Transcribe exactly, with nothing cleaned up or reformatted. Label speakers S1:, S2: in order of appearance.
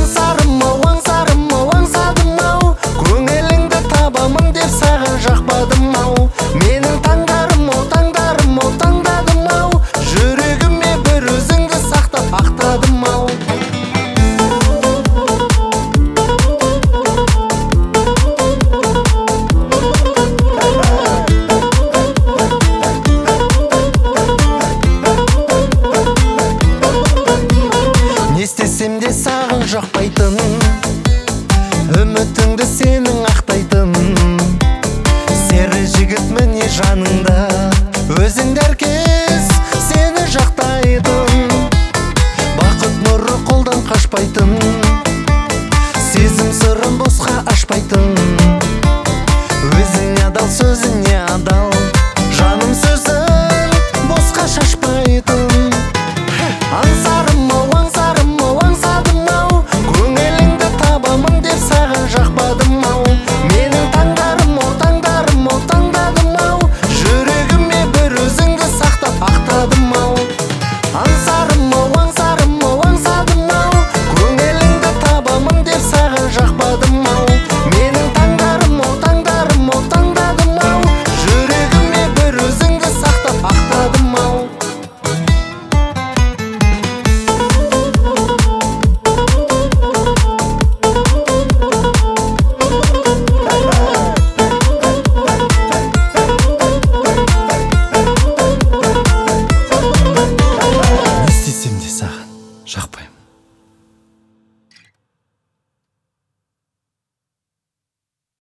S1: аңсарым ау, аңсарым ау, аңсадым ау, көңіліңді табамын деп саған жақпадым ау. Менің таңдарым ау, таңдарым ау, таңдадым ау, жүрегіме бір өзіңді сақтап ақтадым ау. Не істесем де саған жақпайтын, үмітіңді сенің ақтайтын, сері жігіт міне жаныңда, өзіңді ерке